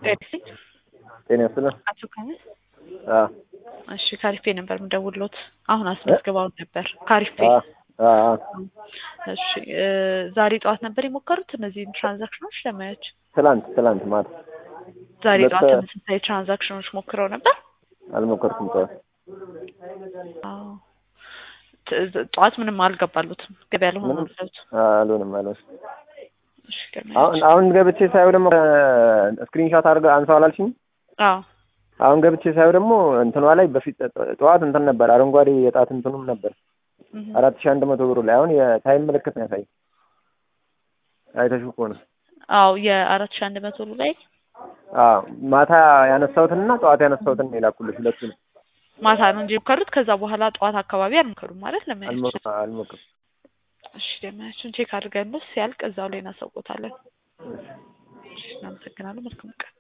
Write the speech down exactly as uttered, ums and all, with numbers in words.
ጤና ጤና ይስጥልኝ። አቶ ካሚል አዎ እሺ ካሪፌ ነበር የምደውልሎት አሁን አስመዝግባው ነበር ካሪፌ አዎ አዎ እሺ ዛሬ ጠዋት ነበር የሞከሩት እነዚህን ትራንዛክሽኖች ለማየት ትላንት ትላንት ማለት ዛሬ ጠዋት ተመሳሳይ ትራንዛክሽኖች ሞክረው ነበር አልሞከርኩም ጠዋት አዎ ጠዋት ምንም አልገባሉትም ገበያ ለሆነ ነው አልሆነም አልሆነም እሺ አሁን አሁን ገብቼ ሳይው ደግሞ ስክሪንሾት አድርገ አንሳው አላልሽኝ አዎ አሁን ገብቼ ሳይው ደግሞ እንትኗ ላይ በፊት ጠዋት እንትን ነበር አረንጓዴ የጣት እንትኑም ነበር አራት ሺህ አንድ መቶ ብር ላይ አሁን የታይም ምልክት ነው ያሳይ አይተሽው ከሆነ አዎ የአራት ሺህ አንድ መቶ ብር ላይ አዎ ማታ ያነሳሁትና ጠዋት ያነሳሁትን ይላኩልሽ ሁለቱን ማታ ነው እንጂ የሞከሩት ከዛ በኋላ ጠዋት አካባቢ አልሞከሩም ማለት ለምን አልሞከርኩም እሺ ደማችን ቼክ አድርገን ነው ሲያልቅ እዛው ላይ እናሳውቆታለን እሺ እናመሰግናለን መልካም ቀን